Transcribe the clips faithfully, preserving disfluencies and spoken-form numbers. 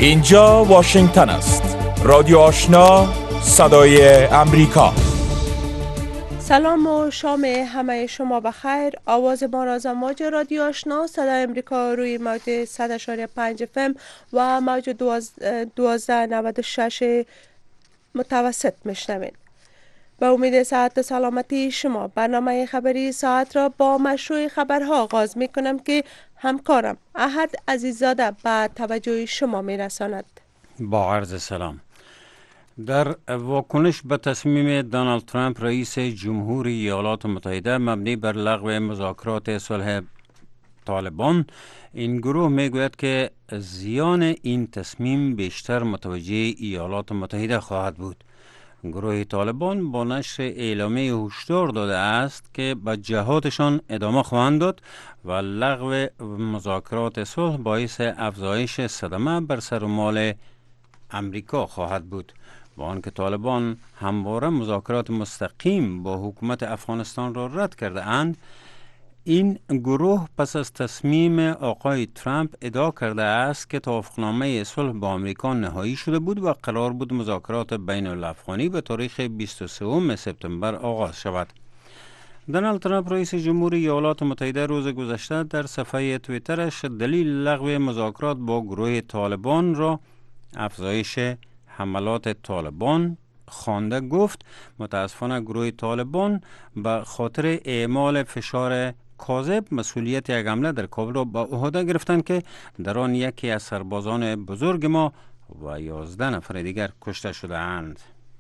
اینجا واشنگتن است. رادیو آشنا، صدای امریکا. سلام و شام همه شما بخیر. آواز ما را از امواج رادیو آشنا صدای امریکا روی موج صد و پنج اف ام و موج دوازده نود و شش متوسط میشنوید. به امید ساعت سلامتی شما برنامه خبری ساعت را با مشروع خبرها آغاز می کنم که همکارم احد عزیزاده به توجه شما می رساند. با عرض سلام. در واکنش به تصمیم دونالد ترامپ رئیس جمهوری ایالات متحده مبنی بر لغو مذاکرات صلح طالبان، این گروه میگوید که زیان این تصمیم بیشتر متوجه ایالات متحده خواهد بود. گروه طالبان با نشر اعلامیه هشدار داده است که به جهادشان ادامه خواهند داد و لغو مذاکرات صلح باعث افزایش صدمه بر سر و مال امریکا خواهد بود. با آنکه طالبان همواره مذاکرات مستقیم با حکومت افغانستان را رد کرده اند، این گروه پس از تصمیم آقای ترامپ ادعا کرده است که توافقنامه صلح با آمریکا نهایی شده بود و قرار بود مذاکرات بین الافغانی به تاریخ بیست و سوم سپتامبر آغاز شود. دونالد ترامپ رئیس جمهوری ایالات متحده روز گذشته در صفحه توییترش دلیل لغو مذاکرات با گروه طالبان را افزایش حملات طالبان خوانده. گفت متاسفانه گروه طالبان به خاطر اعمال فشار کاذب مسئولیت یک حمله در کابل را به عهده گرفتند که در آن یکی از سربازان بزرگ ما و یازده نفر دیگر کشته شده اند.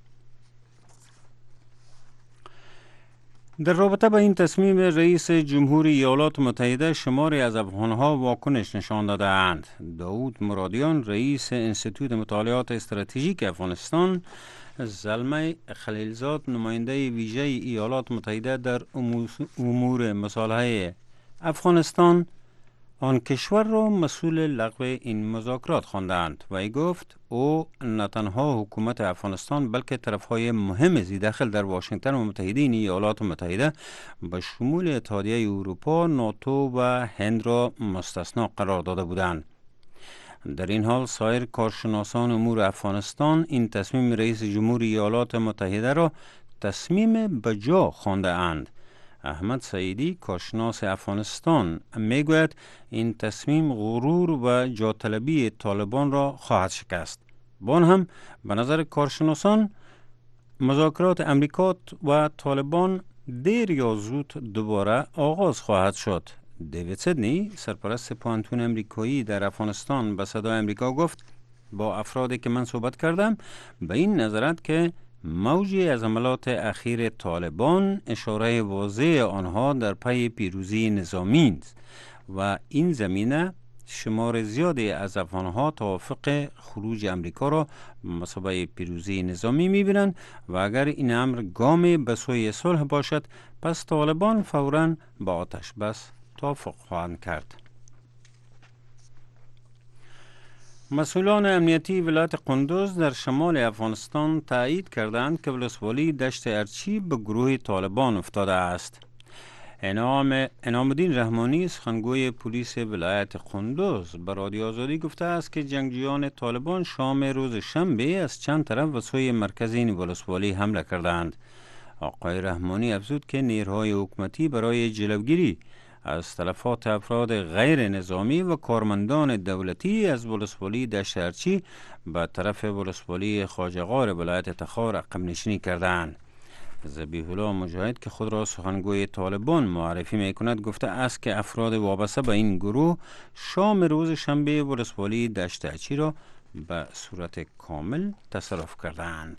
در رابطه با این تصمیم رئیس جمهوری ایالات متحده شماری از افغانها واکنش نشان داده اند. داود مرادیان رئیس انستیتوت مطالعات استراتژیک افغانستان، زلمه خلیلزاد نماینده ویژه ایالات متحده در امور مصالحه افغانستان، آن کشور را مسئول لغو این مذاکرات خواندند و ای گفت او نه تنها حکومت افغانستان بلکه طرفهای مهم زیداخل در واشنگتن و متحدین ایالات متحده به شمول اتحادیه اروپا، ناتو و هند را مستثنا قرار داده بودند. در این حال سایر کارشناسان امور افغانستان این تصمیم رئیس جمهوری ایالات متحده را تصمیم بجا خوانده اند. احمد سعیدی کارشناس افغانستان میگوید این تصمیم غرور و جاطلبی طالبان را خواهد شکست. با آن هم به نظر کارشناسان مذاکرات امریکا و طالبان دیر یا زود دوباره آغاز خواهد شد. دیوید سیدنی سرپرست پوهنتون امریکایی در افغانستان به صدای امریکا گفت با افرادی که من صحبت کردم به این نظرند که موجی از حملات اخیر طالبان اشاره واضح آنها در پی پیروزی نظامی است و این زمینه شمار زیادی از افغانها توافق خروج امریکا را مثابه پیروزی نظامی می‌بینند و اگر این امر گامی به سوی صلح باشد پس طالبان فوراً با آتش بس توافق خواهند کرد. مسئولان امنیتی ولایت قندوز در شمال افغانستان تایید کردند که ولسوالی دشت ارچی به گروه طالبان افتاده است. انعام انعام‌الدین رحمانی سخنگوی پلیس ولایت قندوز به رادیو آزادی گفته است که جنگجویان طالبان شام روز شنبه از چند طرف به سوی مرکز این ولسوالی حمله کردند. آقای رحمانی افزود که نیروهای حکومتی برای جلوگیری از تلفات افراد غیر نظامی و کارمندان دولتی از ولسوالی دشت ارچی به طرف ولسوالی خواجه‌غار ولایت تخار عقب نشینی کردند. ذبیح الله مجاهد که خود را سخنگوی طالبان معرفی میکند گفته است که افراد وابسته به این گروه شام روز شنبه ولسوالی دشت ارچی را به صورت کامل تصرف کردند.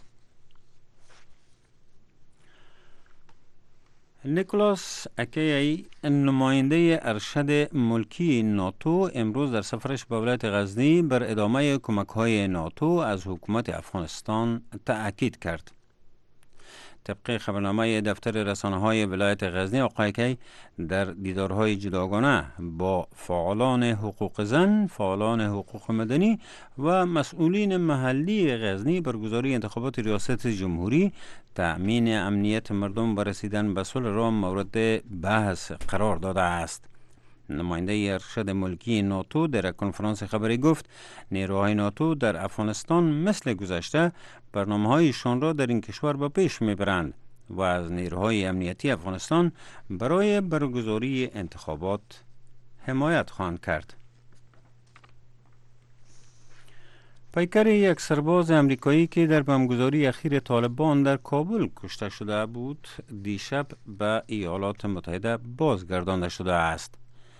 نیکولاس اکی نماینده ارشد ملکی ناتو امروز در سفرش به ولایت غزنی بر ادامه کمک‌های ناتو از حکومت افغانستان تأکید کرد. طبق خبرنامه دفتر رسانه‌های ولایت غزنی، آقای اکی در دیدارهای جداگانه با فعالان حقوق زن، فعالان حقوق مدنی و مسئولین محلی غزنی برگزاری انتخابات ریاست جمهوری، تأمین امنیت مردم و رسیدن به صلح را مورد بحث قرار داده است. نماینده ارشد ملکی ناتو در کنفرانس خبری گفت نیروهای ناتو در افغانستان مثل گذشته برنامه‌هایشان را در این کشور به پیش میبرند و از نیروهای امنیتی افغانستان برای برگزاری انتخابات حمایت خواهند کرد. پیکر یک سرباز امریکایی که در بمبگذاری اخیر طالبان در کابل کشته شده بود دیشب به ایالات متحده بازگردانده شده است.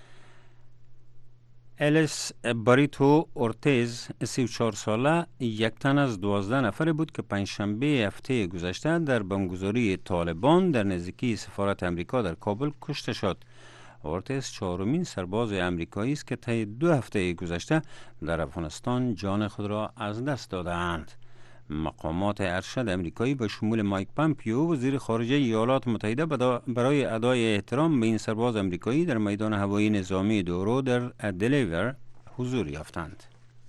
الیس باریتو اورتیز سی و چهار ساله یک تن از دوازده نفر بود که پنجشنبه هفته گذشته در بمبگذاری طالبان در نزدیکی سفارت امریکا در کابل کشته شد. اورتیز چهارمین سرباز امریکایی است که طی دو هفته گذشته در افغانستان جان خود را از دست داده‌اند. مقامات ارشد امریکایی به شمول مایک پامپیو وزیر خارجه ایالات متحده برای ادای احترام به این سرباز امریکایی در میدان هوایی نظامی دورو در دلیور حضور یافتند.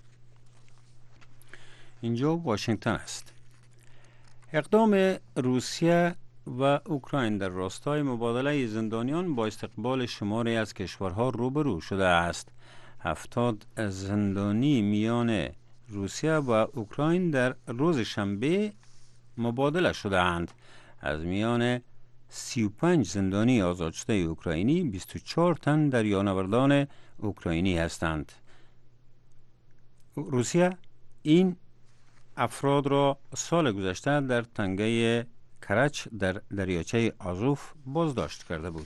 اینجا واشنگتن است. اقدام روسیه و اوکراین در راستای مبادله زندانیان با استقبال شماری از کشورها روبرو شده است. هفتاد زندانی میان روسیه و اوکراین در روز شنبه مبادله شده اند. از میان سی و پنج زندانی آزاد شده اوکراینی بیست و چهار تن دریانوردان اوکراینی هستند. روسیه این افراد را سال گذشته در تنگه کرچ در دریاچه آزوف بازداشت کرده بود.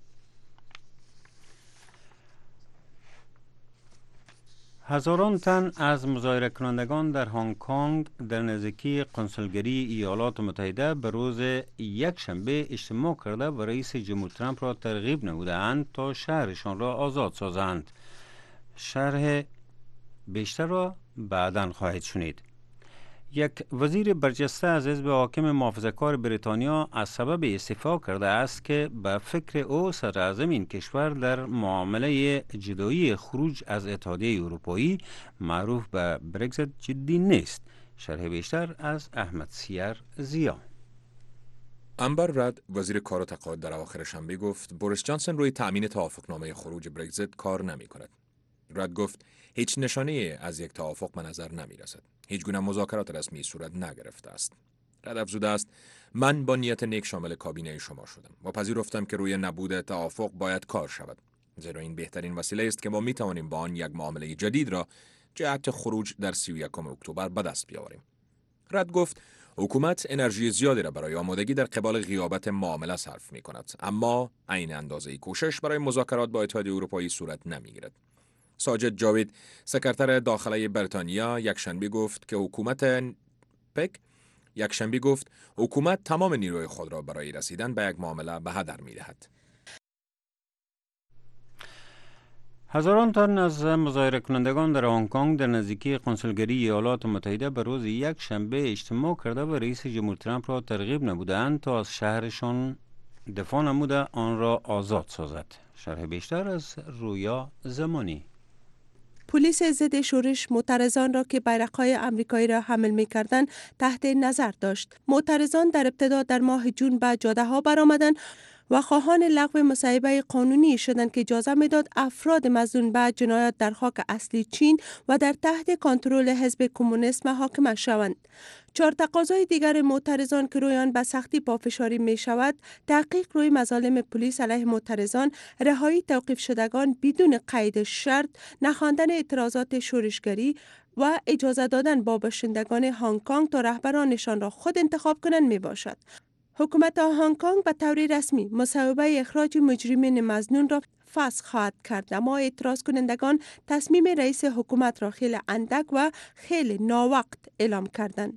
هزاران تن از مظاهره کنندگان در هنگ کنگ در نزدیکی کنسولگری ایالات متحده به روز یک شنبه اجتماع کرده و رئیس جمهور ترامپ را ترغیب نمودند تا شهرشان را آزاد سازند. شرح بیشتر را بعداً خواهید شنید. یک وزیر برجسته از حزب حاکم محافظه‌کار بریتانیا از سبب استعفا کرده است که به فکر او صدر اعظم این کشور در معامله جدایی خروج از اتحادیه اروپایی معروف به برگزیت جدی نیست. شرح بیشتر از احمد سیر زیا. امبر رد وزیر کار و تقاعد در اواخر شنبه گفت بوریس جانسون روی تأمین توافقنامه خروج برگزیت کار نمی کند. رد گفت هیچ نشانه از یک توافق به نظر نمی رسد. هیچ گونه مذاکرات رسمی صورت نگرفته است. رد افزوده است من با نیت نیک شامل کابینه شما شدم و پذیرفتم که روی نبود توافق باید کار شود. زیرا این بهترین وسیله است که ما می توانیم با آن یک معامله جدید را جهت خروج در سی و یکم اکتبر به دست بیاوریم. رد گفت حکومت انرژی زیادی را برای آمادگی در قبال غیابت معامله صرف می کند، اما عین اندازه کوشش برای مذاکرات با اتحادیه اروپایی صورت نمی گیرد. ساجد جاوید سکرتر داخلی بریتانیا یکشنبه گفت که حکومت پک یکشنبه گفت حکومت تمام نیروی خود را برای رسیدن به یک معامله به هدر می دهد. هزاران تن از مظاهره کنندگان در هنگ کنگ در نزدیکی کنسولگری ایالات متحده به روز یک شنبه اجتماع کرده و رئیس جمهور ترامپ را ترغیب نمودند تا از شهرشان دفاع نموده آن را آزاد سازد. شرح بیشتر از رویا زمانی. پلیس ضد شورش معترضان را که بیرق‌های آمریکایی را حمل می‌کردند تحت نظر داشت. معترضان در ابتدا در ماه جون به جاده‌ها برآمدند و خواهان لغو مصوبه قانونی شدند که اجازه میداد افراد مظنون به جنایات در خاک اصلی چین و در تحت کنترل حزب کمونیست محاکمه شوند. چهار تقاضای دیگر معترضان که روی آن به سختی پافشاری می شود، تحقیق روی مظالم پلیس علیه معترضان، رهایی توقیف شدگان بدون قید شرط، نخواندن اعتراضات شورشگری و اجازه دادن با باشندگان هنگ کنگ تا رهبرانشان را خود انتخاب کنند می باشد. حکومت هنگ کنگ به طور رسمی مصوبه اخراج مجرمین مظنون را فسخ خواهد کرد، اما اعتراض کنندگان تصمیم رئیس حکومت را خیلی اندک و خیلی ناوقت اعلام کردند.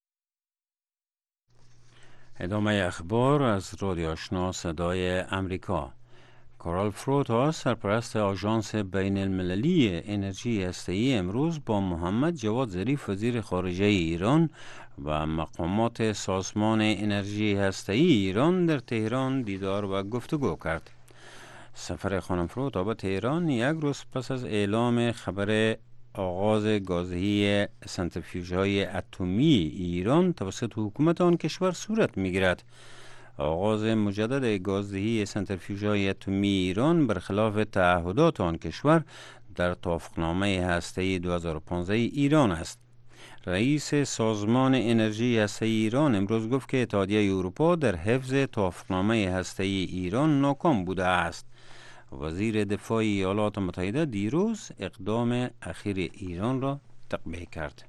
ادامه اخبار از رادیو آشنا صدای امریکا. کارل فروتا سرپرست آژانس بین المللی انرژی هسته‌ای امروز با محمد جواد ظریف وزیر خارجه ایران و مقامات سازمان انرژی هسته‌ای ایران در تهران دیدار و گفتگو کرد. سفر خانم فروتا به تهران یک روز پس از اعلام خبر آغاز گازدهی سنتریفیوژهای اتمی ایران توسط حکومت آن کشور صورت می‌گیرد. آغاز مجدد گازدهی سنتریفیوژهای اتمی ایران برخلاف تعهدات آن کشور در توافقنامه هسته‌ای دو هزار و پانزده ایران است. رئیس سازمان انرژی هسته‌ای ایران امروز گفت که اتحادیه اروپا در حفظ توافقنامه هسته‌ای ایران ناکام بوده است. وزیر دفاع ایالات متحده دیروز اقدام اخیر ایران را تقبیح کرد.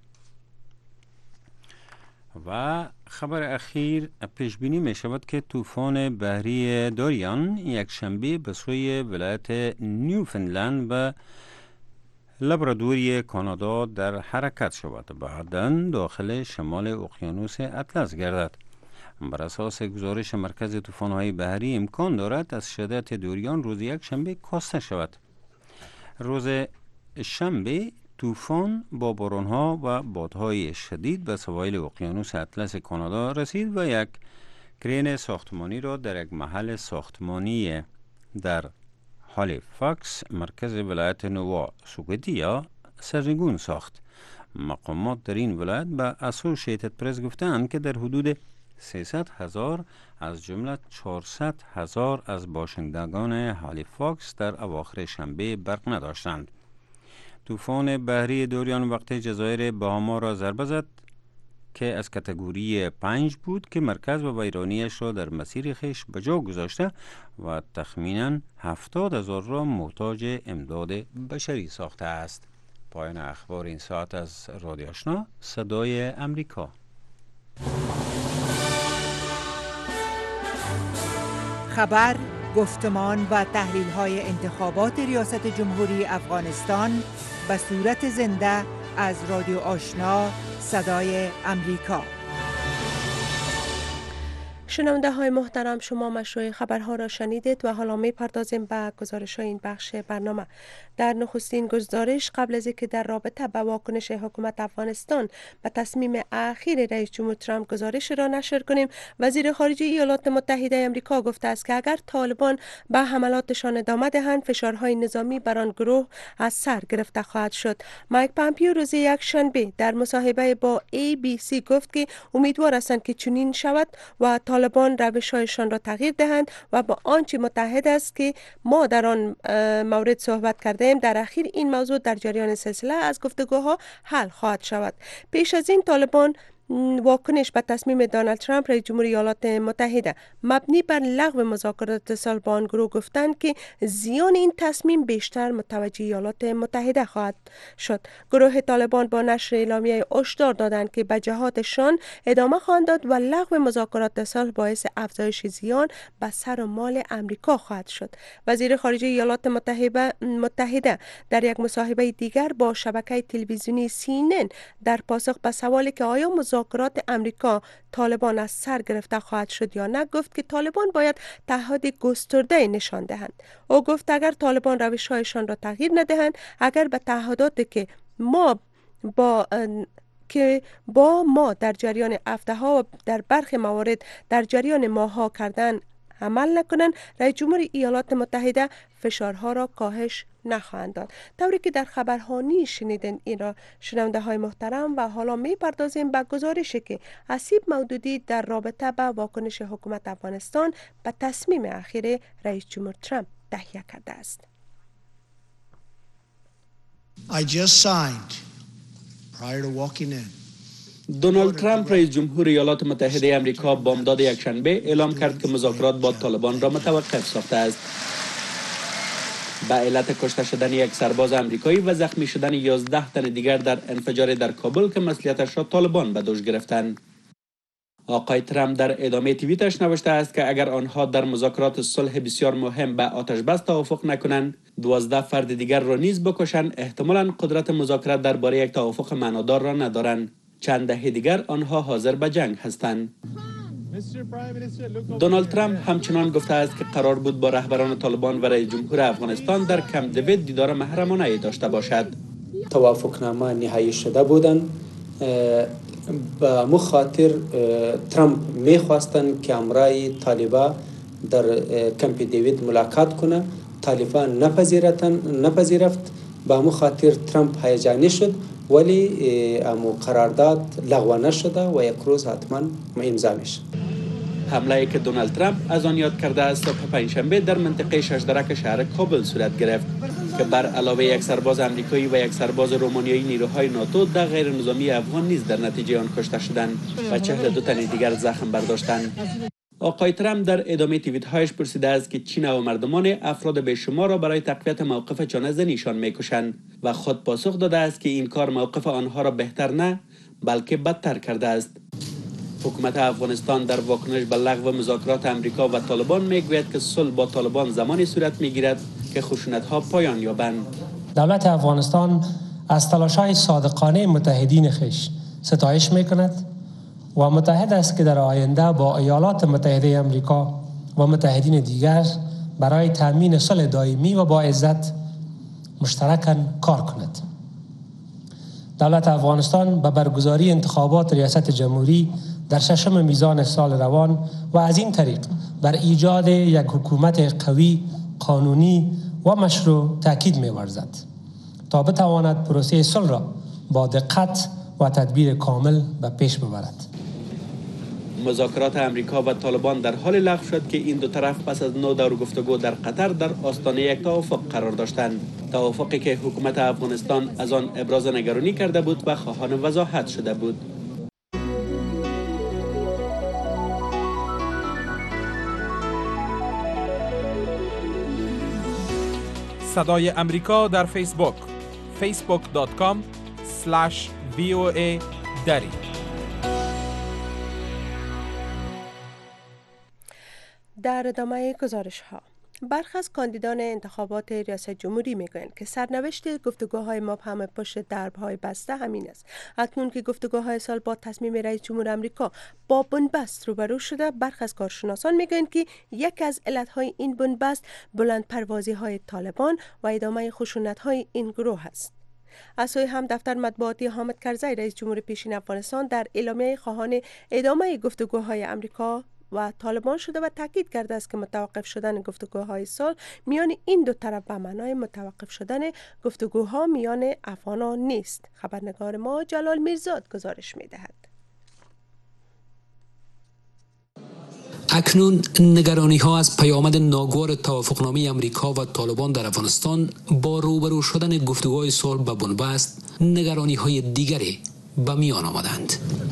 و خبر اخیر پیش بینی می شود که طوفان بحری داریان یک شنبه به سوی ولایت نیوفنلند و لابرادوری کانادا در حرکت شود، بعداً داخل شمال اقیانوس اطلس گردد. بر اساس گزارش مرکز طوفان‌های بحری امکان دارد از شدت داریان روز یک شنبه کاسته شود. روز شنبه طوفان با باران‌ها و بادهای شدید به سواحل اقیانوس اطلس کانادا رسید و یک کرین ساختمانی را در یک محل ساختمانی در هالیفاکس مرکز ولایت نووا سکوتیا سرنگون ساخت. مقامات در این ولایت به اسوشیتد پرس گفتند که در حدود سیصد هزار از جمله چهارصد هزار از باشندگان هالیفاکس در اواخر شنبه برق نداشتند. طوفان بحری داریان وقت جزایر بهاما را ضربه زد که از کاتگوری پنج بود که مرکز و ویرانیش را در مسیر خویش به جا گذاشته و تخمیناً هفتاد هزار را محتاج امداد بشری ساخته است. پایان اخبار این ساعت از رادیو آشنا صدای امریکا. خبر، گفتمان و تحلیل‌های انتخابات ریاست جمهوری افغانستان به صورت زنده از رادیو آشنا صدای امریکا. شنونده های محترم، شما مشروع خبرها را شنیدید و حالا می پردازیم به گزارش های این بخش برنامه. در نخستین گزارش قبل از اینکه در رابطه با واکنش حکومت افغانستان به تصمیم اخیر رئیس جمهور ترامپ گزارش را نشر کنیم، وزیر خارجه ایالات متحده آمریکا گفته است که اگر طالبان به حملاتشان ادامه دهند فشارهای نظامی بر آن گروه از سر گرفته خواهد شد. مایک پامپیو روز یک شنبه در مصاحبه با ای بی سی گفت که امیدوار هستند که چنین شود و طالبان روش‌هایشان را تغییر دهند و با آنچه متحد است که ما در آن مورد صحبت کرده ایم در اخیر این موضوع در جریان سلسله از گفتگوها حل خواهد شود. پیش از این طالبان واکنش به تصمیم دونالد ترامپ رئیس جمهور ایالات متحده مبنی بر لغو مذاکرات اتصال با آن گروه گفتند که زیان این تصمیم بیشتر متوجه ایالات متحده خواهد شد. گروه طالبان با نشر اعلامیه هشدار دادند که به جهادشان ادامه خواهند داد و لغو مذاکرات اتصال باعث افزایش زیان به سر و مال امریکا خواهد شد. وزیر خارجه ایالات متحده متحده در یک مصاحبه دیگر با شبکه تلویزیونی سی ان ان در پاسخ به سوالی که آیا مذاکرات امریکا طالبان از سر گرفته خواهد شد یا نه، گفت که طالبان باید تعهد گسترده نشان دهند. او گفت اگر طالبان روش‌هایشان را تغییر ندهند، اگر به تعهداتی که ما با که با ما در جریان هفته‌ها و در برخی موارد در جریان ماه‌ها کردن عمل نکنند، رئیس جمهور ایالات متحده فشارها را کاهش نخواهند داد. طوری که در خبرهانی شنیدن این را شنونده های محترم، و حالا می پردازیم به گزارشی که اسیب مودودی در رابطه با واکنش حکومت افغانستان به تصمیم اخیر رئیس جمهور ترامپ تهیه کرده است. I just signed prior to walking in. دونالد ترامپ رئیس جمهور ایالات متحده آمریکا بامداد یکشنبه اعلام کرد که مذاکرات با طالبان را متوقف ساخته است. به علت کشته شدن یک سرباز آمریکایی و زخمی شدن یازده تن دیگر در انفجار در کابل که مسئولیتش را طالبان به دوش گرفتند. آقای ترامپ در ادامه توییتش نوشته است که اگر آنها در مذاکرات صلح بسیار مهم به آتش بس توافق نکنند، دوازده فرد دیگر را نیز بکشند، احتمالاً قدرت مذاکرات درباره یک توافق معنادار را ندارند. چند دهه دیگر آنها حاضر به جنگ هستند. دونالد ترامپ همچنان گفته است که قرار بود با رهبران طالبان و رئیس جمهور افغانستان در کمپ دیوید دیدار محرمانه داشته باشد. توافقنامه نهایی شده بودند. به مخاطر ترامپ میخواستند که امرای طالبان در کمپ دیوید ملاقات کنه. طالبان نپذیرفت. به مخاطر ترامپ هیجانی شد، ولی امو قرارداد لغو نشده و یک روز حتما امضا میشه. حمله‌ای که دونالد ترامپ از آن یاد کرده است صبح پنجشنبه در منطقه ششدرک شهر کابل صورت گرفت که بر علاوه یک سرباز آمریکایی و یک سرباز رومانیایی نیروهای ناتو در غیر نظامی افغان نیز در نتیجه آن کشته شدند و چهل و دو تن دیگر زخم برداشتند. آقای ترامپ در ادامه توییت‌هایش پرسیده است که چین و مردمان افراد بیشمار را برای تقویت موقف چانه زنیشان می‌کشند و خود پاسخ داده است که این کار موقف آنها را بهتر نه بلکه بدتر کرده است. حکومت افغانستان در واکنش به لغو مذاکرات امریکا و طالبان میگوید که صلح با طالبان زمانی صورت میگیرد که خشونت‌ها پایان یابند. دولت افغانستان از تلاش‌های صادقانه متحدین خویش ستایش می‌کند و متحد است که در آینده با ایالات متحده آمریکا و متحدین دیگر برای تامین صلح دائمی و با عزت مشترکاً کار کند. دولت افغانستان به برگزاری انتخابات ریاست جمهوری در ششم میزان سال روان و از این طریق بر ایجاد یک حکومت قوی، قانونی و مشروع تاکید می‌ورزد تا بتواند پروسه صلح را با دقت و تدبیر کامل به پیش ببرد. مذاکرات امریکا و طالبان در حال لغو شد که این دو طرف پس از نو دور گفتگو در قطر در آستانه یک توافق قرار داشتند. توافقی که حکومت افغانستان از آن ابراز نگرانی کرده بود و خواهان وضاحت شده بود. صدای امریکا در فیسبوک فیسبوک دات کام اسلش وی او ای دری. در ادامه گزارش ها، برخی از کاندیدان انتخابات ریاست جمهوری میگویند که سرنوشت گفتگوهای مبهم پشت درب‌های بسته همین است. اکنون که گفتگوهای سال با تصمیم رئیس جمهور آمریکا با بنبست روبرو شده، برخی از کارشناسان میگویند که یکی از علتهای این بنبست بلند پروازی های طالبان و ادامه خشونت های این گروه است. از سوی هم دفتر مطبوعاتی حامد کرزی رئیس جمهور پیشین افغانستان در اعلامیه خواهان ادامه گفتگوهای آمریکا و طالبان شده و تاکید کرده است که متوقف شدن گفتگوهای صلح میان این دو طرف به معنای متوقف شدن گفتگوها میان افغانان نیست. خبرنگار ما جلال میرزاد گزارش میدهد. اکنون نگرانی ها از پیامد ناگوار توافقنامه امریکا و طالبان در افغانستان با روبرو شدن گفتگوهای صلح به بنبست نگرانی های دیگری به میان آمدند.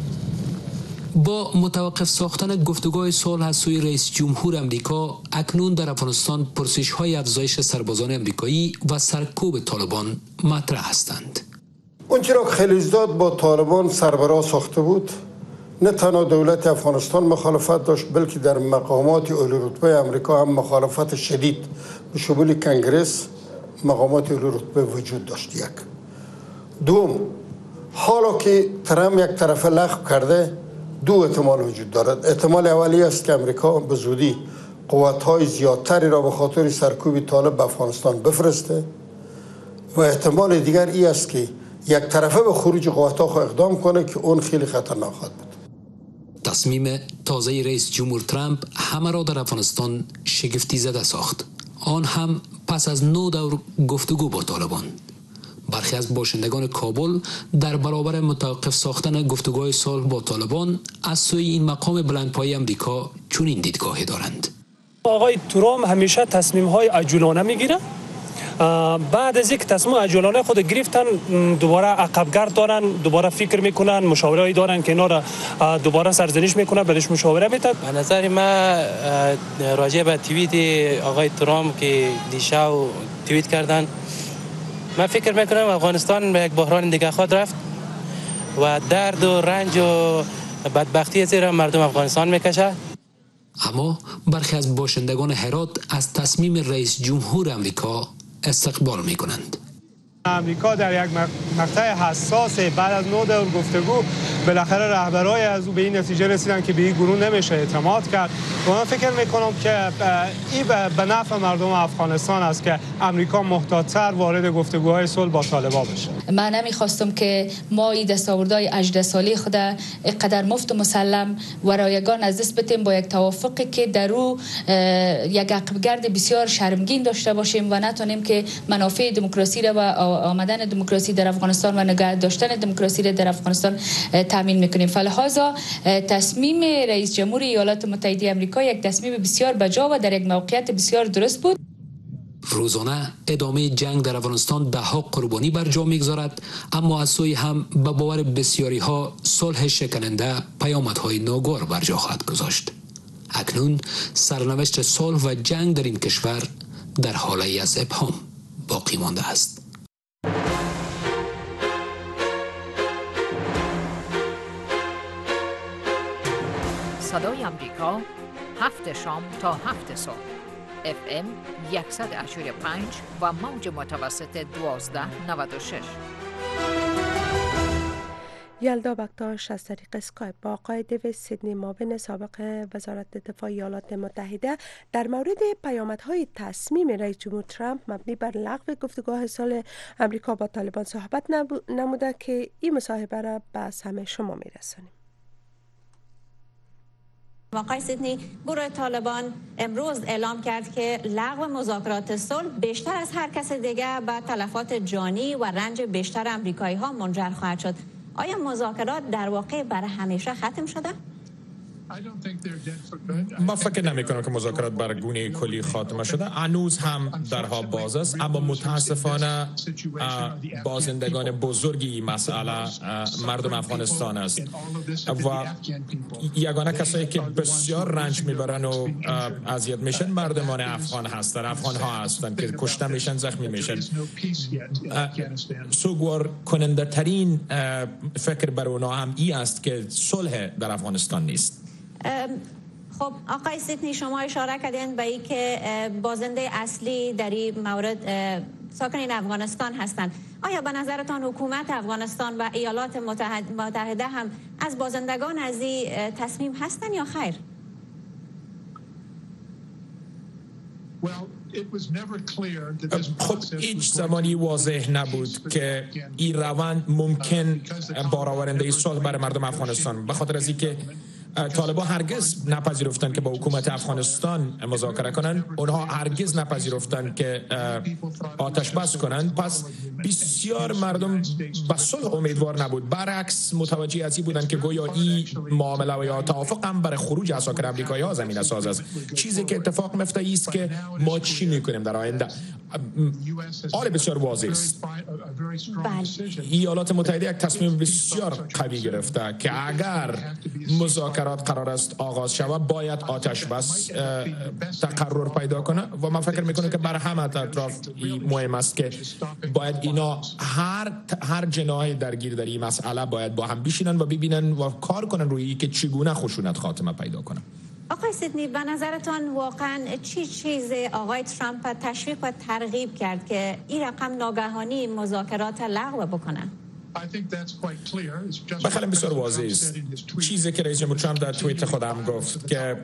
با متوقف ساختن گفتگوهای صلح از سوی رئیس جمهور امریکا، اکنون در افغانستان پرسش های افزایش سربازان امریکایی و سرکوب طالبان مطرح هستند. اون چرا خلیزداد با طالبان سربراه ساخته بود، نه تنها دولت افغانستان مخالفت داشت، بلکه در مقامات عالی رتبه امریکا هم مخالفت شدید به شمول کنگرس مقامات عالی رتبه وجود داشت. یک دوم، حالا که ترامپ یک طرفه لغو کرده، دو احتمال وجود دارد. احتمال اولی است که امریکا به زودی قوت‌های زیادتری را به خاطر سرکوب طالب به افغانستان بفرسته و احتمال دیگر ای است که یک طرفه به خروج قوت‌ها اقدام کنه که اون خیلی خطرناک خواهد بود. تصمیم تازه رئیس جمهور ترامپ همه را در افغانستان شگفتی زده ساخت، آن هم پس از نو دور گفتگو با طالبان. برخی از باشندگان کابل در برابر متوقف ساختن گفتگوهای صلح با طالبان از سوی این مقام بلندپایه امریکا چنین دیدگاهی دارند. آقای ترامپ همیشه تصمیم‌های عجولانه میگیره. بعد از یک تصمیم عجولانه خود گرفتن دوباره عقبگرد دارن، دوباره فکر میکنن، مشاوره‌ای دارن که اینا را دوباره سرزنش میکنن، بعدش مشاوره میتن. به نظر من راجع به توییت آقای ترامپ که دیشب توییت کردن، من فکر میکنم افغانستان به یک بحران دیگه خود رفت و درد و رنج و بدبختی زیر مردم افغانستان میکشه. اما برخی از باشندگان هرات از تصمیم رئیس جمهور امریکا استقبال میکنند. امریکا در یک مقطع حساس بعد از نو دور گفتگو بالاخره رهبرای از او به این نتیجه رسیدن که به این گروه نمیشه اعتماد کرد و من فکر میکنم که این به نفع مردم افغانستان است که امریکا محتاط‌تر وارد گفتگوهای صلح با طالبان بشه. من نمیخواستم که ما این دستاوردهای هجده ساله خود اینقدر مفت و مسلم و رایگان از دست بدیم با یک توافقی که در او یک عقبگرد بسیار شرمگین داشته باشیم و نتونیم که منافع دموکراسی را و آمدن دموکراسی در افغانستان افغانستان و نگه داشتن دموکراسی را در افغانستان تامین میکنیم. فلهذا تصمیم رئیس جمهور ایالات متحده آمریکا یک تصمیم بسیار بجا و در یک موقعیت بسیار درست بود. روزانه ادامه جنگ در افغانستان ده ها قربانی بر جا میگذارد، اما از سوی هم به باور بسیاری ها صلح شکننده پیامدهای ناگوار بر جا خواهد گذاشت. اکنون سرنوشت صلح و جنگ در این کشور در حالی از ابهام باقی مانده است. صدای آمریکا، هفت شام تا هفت صبح، اف ام صد و هشت و پنج و موج متوسط دوازده نود و شش. یلدا بکتاش از طریق اسکایپ با آقای دیوید سیدنی، معاون سابق وزارت دفاع ایالات متحده، در مورد پیامدهای تصمیم رئیس جمهور ترامپ مبنی بر لغو گفتگوهای صلح آمریکا با طالبان صحبت نموده که این مصاحبه را به همه شما میرسانیم. آقای سیدنی، گروه طالبان امروز اعلام کرد که لغو مذاکرات صلح بیشتر از هر کس دیگه به تلفات جانی و رنج بیشتر آمریکایی ها منجر خواهد شد. آیا مذاکرات در واقع برای همیشه ختم شده؟ ما فکر نمی کنم که مذاکرات بر گونه کلی خاتمه شده. هنوز هم درها باز است، اما متاسفانه بازندگان بزرگی مسئله مردم افغانستان است و یگانه کسایی که بسیار رنج میبرن و اذیت میشن مردمان افغان هستند، افغان ها هستند که کشته میشن، زخمی میشن. سوگوار کننده ترین فکر بر اونا هم ای است که صلح در افغانستان نیست. خب آقای سیدنی، شما اشاره کردین به این که بازنده اصلی در این مورد ساکنین افغانستان هستند. آیا به نظرتان حکومت افغانستان و ایالات متحده هم از بازندگان از این تصمیم هستند یا خیر؟ خب هیچ زمانی واضح نبود که این روند ممکن بارآورنده صلح برای مردم افغانستان، به خاطر از اینکه طالبان هرگز نپذیرفتند که با حکومت افغانستان مذاکره کنند، اونها هرگز نپذیرفتند که آتش بس کنند. پس بسیار مردم به صلح امیدوار نبود، برعکس متوجه از این بودند که گویا این معامله و یا توافق هم برای خروج اساکر آمریکایی ها زمینه ساز است. چیزی که اتفاق میفته است که ما چی میکنیم در آینده. آره بسیار واضح است. ایالات متحده یک تصمیم بسیار قوی گرفته که اگر مذاکرات قرار است آغاز شود باید آتش بس تقرر پیدا کنه و من فکر میکنم که بر همه اطراف مهم است که باید اینا هر هر جناحی درگیر در این مسئله باید با هم بشینن و ببینن و کار کنن روی که چگونه خشونت خاتمه پیدا کنه. آقای سیدنی، به نظرتان واقعا چی چیز آقای ترامپ تشویق و ترغیب کرد که این رقم ناگهانی مذاکرات لغو بکنه؟ بخیلی بسیار واضح است. چیزی که رئیس جمهور ترامپ در توییت خودم گفت که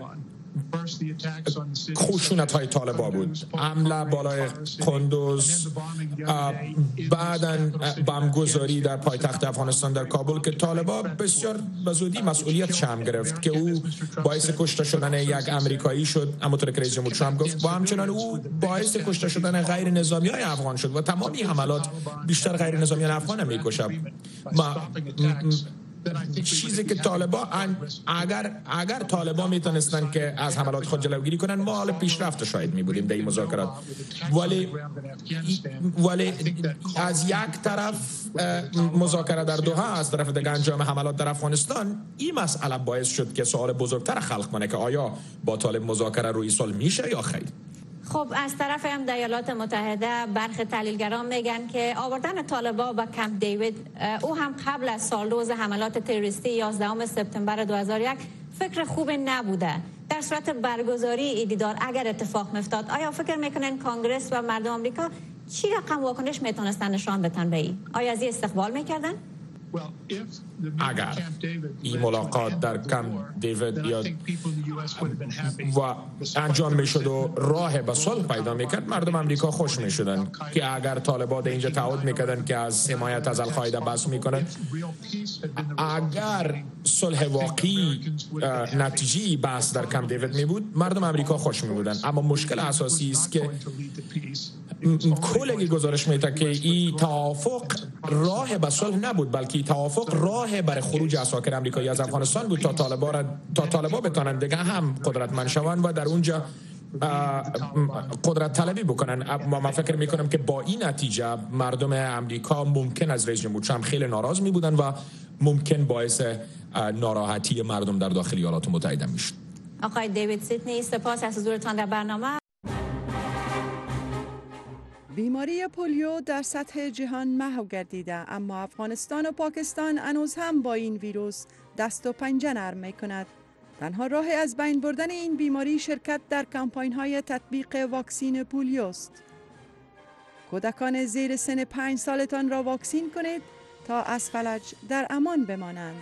خشونت های طالبان بود، حمله بالای قندوز، بعداً بمبگذاری در پایتخت افغانستان در کابل که طالبان بسیار بزودی مسئولیت شم گرفت که او باعث کشته شدن یک امریکایی شد، همونطور که رئیس جمهور ترامپ گفت، و همچنان او باعث کشته شدن غیر نظامی های افغان شد و تمام این حملات بیشتر غیر نظامیان افغان میکشه. ما چیزی که طالبان اگر اگر طالبان میتونستن که از حملات خود جلوگیری کنن ما حال پیشرفت شاید می بودیم در این مذاکرات، ولی ولی از یک طرف مذاکره در دوحه، از طرف دیگه انجام حملات در افغانستان، این مسئله باعث شد که سوال بزرگتر خلق کنه که آیا با طالب مذاکره روی صلح میشه یا خیر. خب از طرف هم در ایالات متحده برخی تحلیلگران میگن که آوردن طالبان به کمپ دیوید او هم قبل از سالروز حملات تروریستی یازدهم سپتامبر دو هزار و یک فکر خوب نبوده. در صورت برگزاری این دیدار اگر اتفاق میافتاد، آیا فکر میکنن کانگرس و مردم آمریکا چی رقم واکنش میتونستن نشان بدن به این؟ آیا از این استقبال میکردن؟ اگر این ملاقات در کمپ دیوید یا و انجام میشد و راه به صلح پیدا میکرد، مردم امریکا خوش میشدن که اگر طالبان اینجا تعهد میکردن که از حمایت از القاعده بحث میکنن، اگر صلح واقعی نتیجه بحث در کمپ دیوید می بود، مردم امریکا خوش می بودن. اما مشکل اساسی است که کلگی گزارش میده که این توافق راه به صلح نبود، بلکه این توافق راه برای خروج عساکر امریکایی از افغانستان بود تا طالبان تا طالبان بتونن دیگه هم قدرتمند شوند و در اونجا قدرت طلبی بکنن. اما من فکر میکنم که با این نتیجه مردم امریکا ممکن از رئیس جمهور ترامپ خیلی ناراض می بودن و ممکن باعث ناراحتی مردم در داخل ایالات متحده میشد. آقای دیوید سیدنی، سپاس از حضورتان در برنامه. بیماری پولیو در سطح جهان محو گردیده، اما افغانستان و پاکستان هنوز هم با این ویروس دست و پنجه نرم می کند. تنها راه از بین بردن این بیماری شرکت در کمپاین های تطبیق واکسین پولیو است. کودکان زیر سن پنج سالتان را واکسین کنید تا از فلج در امان بمانند.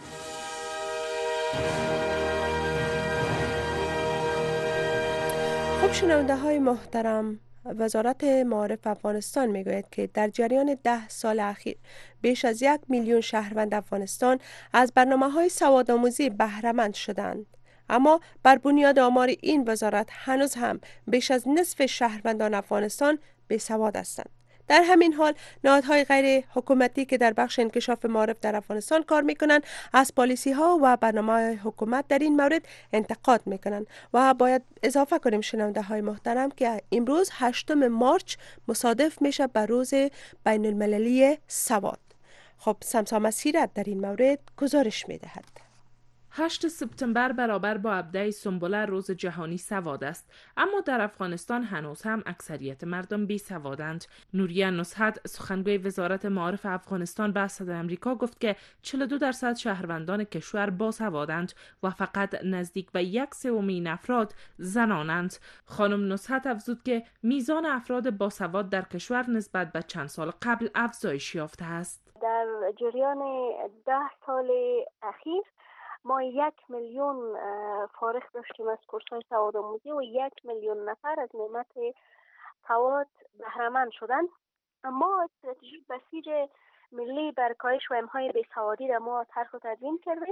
خب شنونده های محترم، وزارت معارف افغانستان میگوید که در جریان ده سال اخیر بیش از یک میلیون شهروند افغانستان از برنامه‌های سوادآموزی بهره مند شدند. اما بر بنیاد آمار این وزارت هنوز هم بیش از نصف شهروندان افغانستان بی‌سواد هستند. در همین حال نهادهای غیر حکومتی که در بخش انکشاف معارف در افغانستان کار میکنند از پالیسی ها و برنامه حکومت در این مورد انتقاد میکنند و باید اضافه کنیم شنونده های محترم که امروز هشتم مارچ مصادف میشه بر روز بین المللی سواد. خب سمسا مسیرت در این مورد گزارش میدهد. هشتم سپتامبر برابر با هفدهم سنبله روز جهانی سواد است، اما در افغانستان هنوز هم اکثریت مردم بی سوادند. نوریه نصحت، سخنگوی وزارت معارف افغانستان به صدای آمریکا گفت که چهل و دو درصد شهروندان کشور باسوادند و فقط نزدیک به یک سوم این افراد زنانند. خانم نصحت افزود که میزان افراد باسواد در کشور نسبت به چند سال قبل افزایش یافته است. در جریان ده سال اخیر ما یک میلیون فارغ داشتیم از کورس‌های سوادآموزی و یک میلیون نفر از نعمت سواد بهره‌مند شدند. اما استراتژی بسیج ملی بر کاهش وهم‌های بیسوادی را ما طرح و تدوین کردیم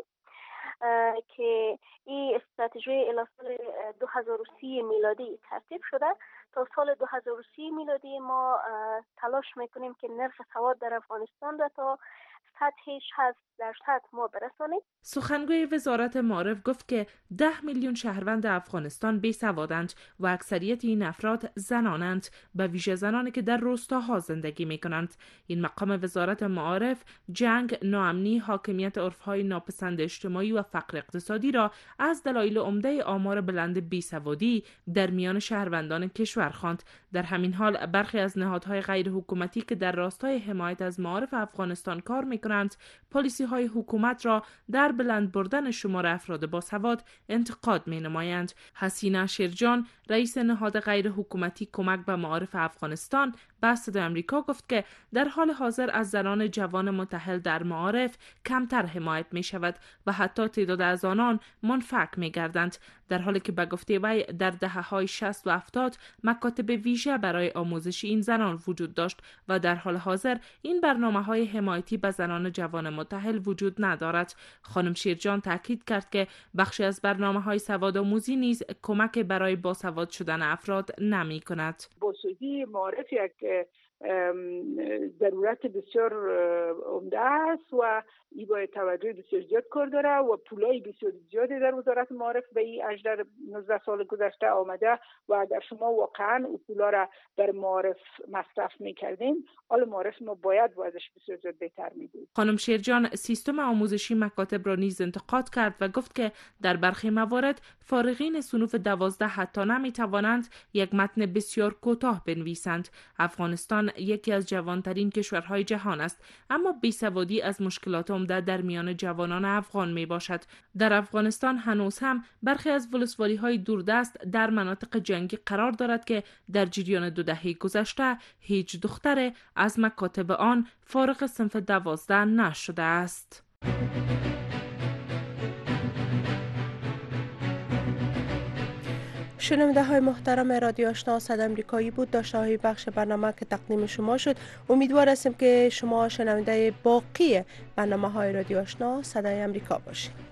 که این استراتژی الی سال دو هزار و سی میلادی ترتیب شده. تا سال دو هزار و سی میلادی ما تلاش میکنیم که نرخ سواد در افغانستان را تا سطح شصت درصد ما برسانیم. سخنگوی وزارت معارف گفت که ده میلیون شهروند افغانستان بی سوادند و اکثریت این افراد زنانند، به ویژه زنانی که در روستاها زندگی می کنند. این مقام وزارت معارف جنگ، ناامنی، حاکمیت عرفهای ناپسند اجتماعی و فقر اقتصادی را از دلایل عمده آمار بلند بی سوادی در میان شهروندان کشور خواند. در همین حال برخی از نهادهای غیر حکومتی که در راستای حمایت از معارف افغانستان کار می کنند، پالیسی های حکومت را در بلند بردن شمار افراد باسواد انتقاد می نمایند. حسینه شیرجان، رئیس نهاد غیر حکومتی کمک به معارف افغانستان، به صدای آمریکا گفت که در حال حاضر از زنان جوان متأهل در معارف کمتر حمایت می شود و حتی تعداد از آنان منفعل می گردند، در حالی که به گفته وی در دهه‌های شصت و هفتاد مکاتب ویژه برای آموزش این زنان وجود داشت و در حال حاضر این برنامه‌های حمایتی به زنان جوان متأهل وجود ندارد. خانم شیرجان تاکید کرد که بخشی از برنامه‌های سوادآموزی نیز کمک برای باسواد شدن افراد نمی کند. بازسازی معارف یک ضرورت بسیار عمده است و این باید توجه بسیار زیاد کار داره و پولای بسیار زیادی در وزارت معارف به این هجده نوزده سال گذشته آمده و اگر شما واقعا اون پولا را در معارف مصرف میکردیم، حال معارف ما باید وضعش بسیار زیاد بهتر می‌بود. خانم شیرجان سیستم آموزشی مکاتب را نیز انتقاد کرد و گفت که در برخی موارد فارغین صنوف دوازده حتی نمیتوانند یک متن بسیار کوتاه بنویسند. افغانستان افغانستان یکی از جوانترین کشورهای جهان است، اما بیسوادی از مشکلات عمده در میان جوانان افغان می باشد. در افغانستان هنوز هم برخی از ولسوالی های دوردست در مناطق جنگی قرار دارد که در جریان دو دهه گذشته هیچ دختر از مکاتب آن فارغ صنف دوازده نشده است. شنونده های محترم رادیو آشنا صدای امریکایی بود. داشته های بخش برنامه که تقدیم شما شد. امیدوار هستیم که شما شنونده باقی برنامه های رادیو آشنا صدای امریکا باشید.